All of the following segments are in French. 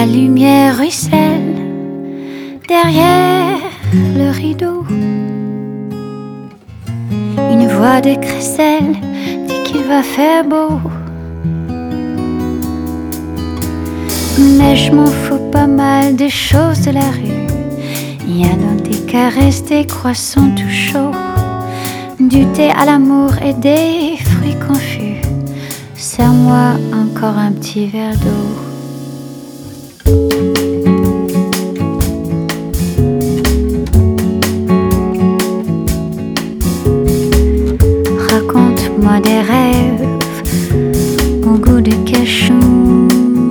La lumière ruisselle derrière le rideau. Une voix de crécelle dit qu'il va faire beau. Mais je m'en fous pas mal des choses de la rue. Il y a donc des caresses, des croissants tout chauds, du thé à l'amour et des fruits confus. Serre-moi encore un petit verre d'eau. Raconte-moi des rêves au goût de cachou,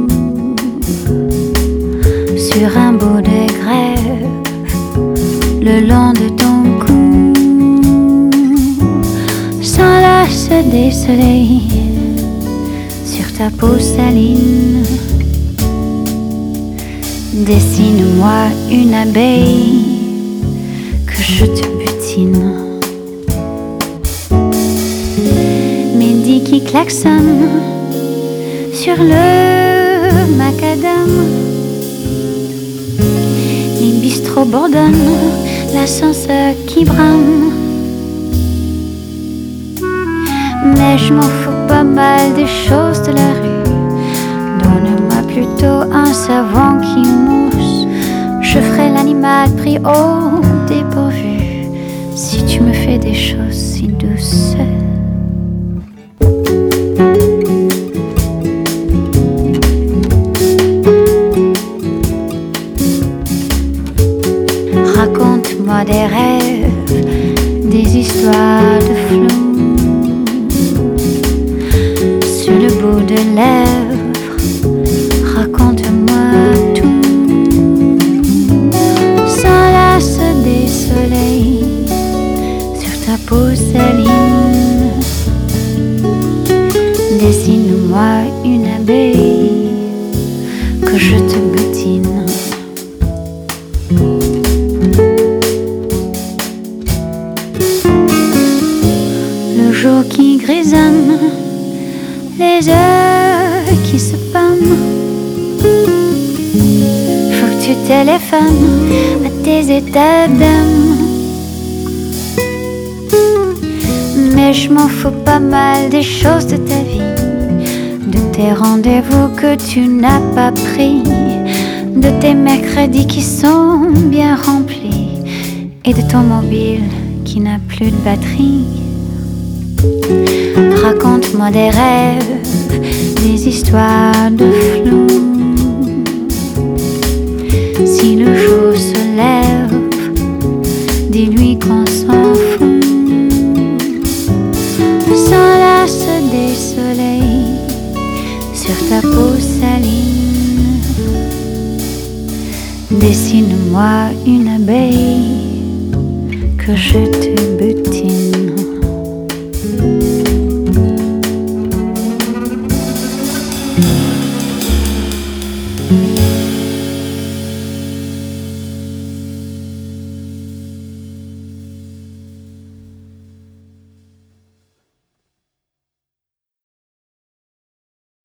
sur un bout de grève le long de ton cou, s'enlace des soleils sur ta peau saline. Dessine-moi une abeille que je te butine. Mehdi qui klaxonne sur le macadam. Les bistrots bourdonnent, l'ascenseur qui brame. Mais je m'en fous pas mal des choses de la rue. Donne-moi plutôt un savon qui mousse. Je ferai l'animal pris au dépourvu si tu me fais des choses si douces. Raconte-moi des rêves, des histoires de flou, sur le bout de lèvres. Raconte-moi tout. S'enlace des soleils sur ta peau saline. Dessine-moi une abeille que je te butine. Le jour qui grisonne, les heures qui se pâment. Faut que tu téléphones à tes états d'âme. Mais je m'en fous pas mal des choses de ta vie, de tes rendez-vous que tu n'as pas pris, de tes mercredis qui sont bien remplis et de ton mobile qui n'a plus de batterie. Raconte-moi des rêves, des histoires de flou. Si le jour se lève, dis-lui qu'on s'en fout. S'enlace des soleils sur ta peau saline. Dessine-moi une abeille que je te butine.